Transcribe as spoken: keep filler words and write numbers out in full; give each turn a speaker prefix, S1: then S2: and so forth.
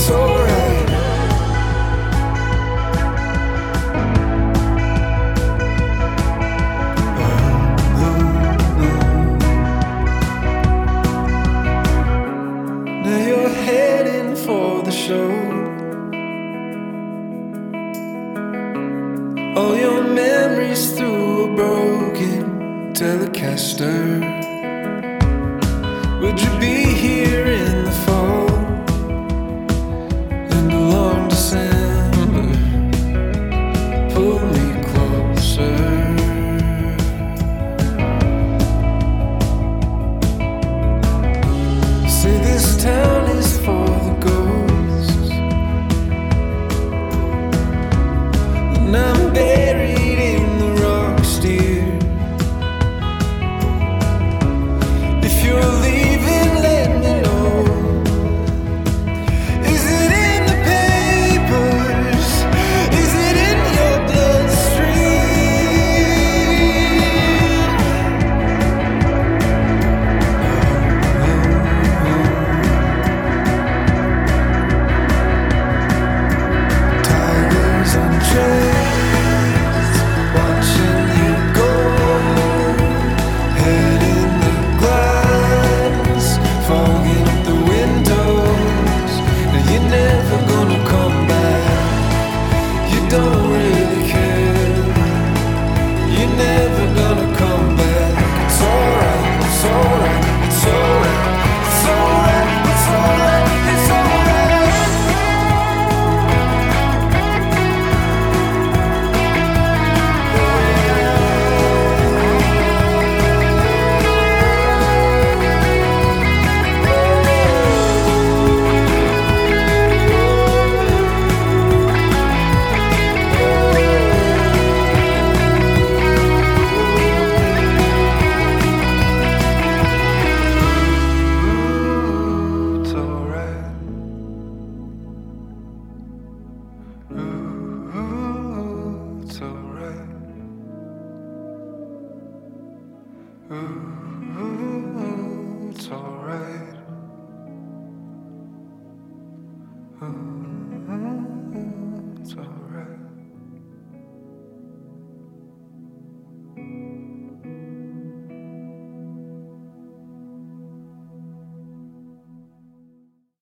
S1: it's alright. Now you're heading for the show. All your memories through a broken Telecaster. Would you be here in the fall, in the long December? Pull me closer. Say this town is for the ghosts, and I'm buried in the rocks, dear. If you're leaving, let me know. Is it in the papers? Is it in your bloodstream? Tigers on trains, watching you go. Head in the glass, fogging up the windows. Now you're never gonna come back. You don't really care. You're never gonna come back. It's alright, it's alright, it's alright, it's alright, it's alright, it's alright. Ooh, it's alright. Ooh, it's alright. Ooh, it's alright. Ooh.